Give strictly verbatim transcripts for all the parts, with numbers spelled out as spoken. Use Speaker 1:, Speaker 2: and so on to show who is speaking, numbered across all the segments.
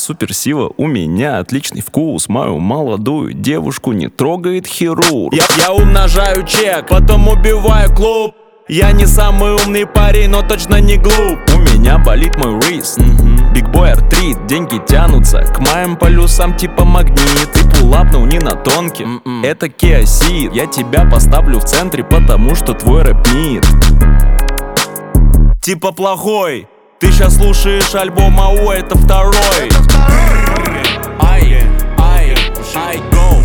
Speaker 1: суперсила, у меня отличный вкус. Мою молодую девушку не трогает хирург. Я, я умножаю чек, потом убиваю клуб. Я не самый умный парень, но точно не глуп. У меня болит мой рейс, бигбой артрит. Деньги тянутся к моим полюсам типа магнит. Ты пулапнул не на тонке, это Kia Ceed. Я тебя поставлю в центре, потому что твой рэп нит типа плохой. Ты щас слушаешь альбом АУ, это второй. Ай, ай, ай, гоу.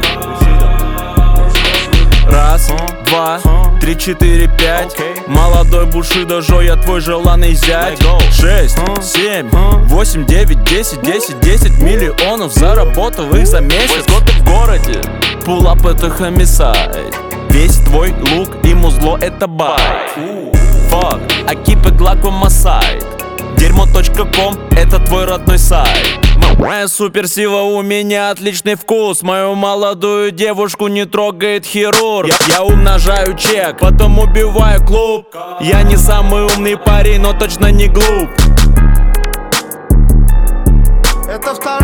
Speaker 1: Раз, два, три, четыре, пять. Молодой Бушидо, Жо, я твой желанный зять. Шесть, семь, восемь, девять, десять, десять, десять миллионов заработал их за месяц. Год ты в городе. Пулап это homicide. Весь твой лук и музло это байк. Fuck, I keep it Glock on my side. Дерьмо точка ком это твой родной сайт. Моя суперсила, у меня отличный вкус. Мою молодую девушку не трогает хирург. Я, я умножаю чек, потом убиваю клуб. Я не самый умный парень, но точно не глуп.
Speaker 2: Это второй.